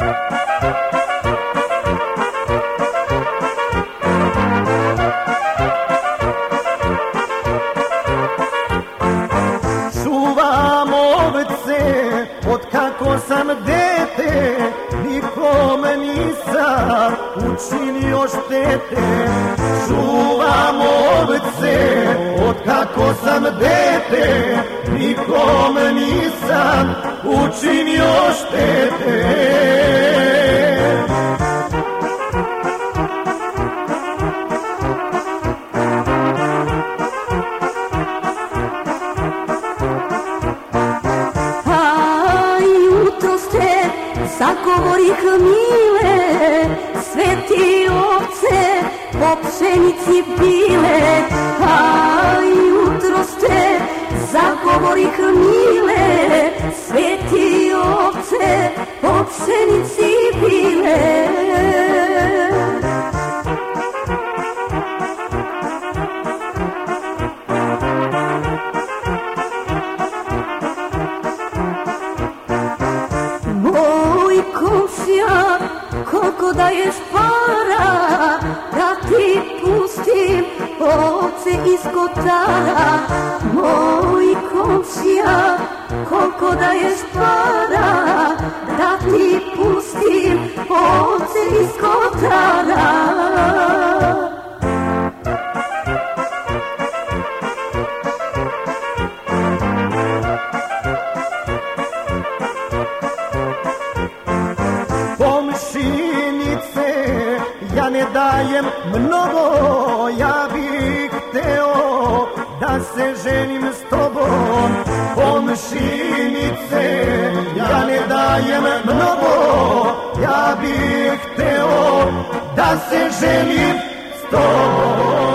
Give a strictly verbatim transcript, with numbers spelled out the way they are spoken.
Čuvam ovce od kako sam dete, nikome nisam učinio štete. Čuvam ovce od kako sam dete, nikome nisam učinio štete. Zagovorih mile, sve ti ovce po pšenici bile. A jutro ste zagovorih mile, sve ti ovce po pšenici bile. Komšija, koliko daješ para da ti pustim ovce iz kotara? Moj komšija, koliko daješ para da ti pustim ovce iz kotara? Ja ne dajem mnogo, ja bih hteo da se ženim s tobom. Komšinice, ja ne dajem mnogo, ja bih hteo da se ženim s tobom.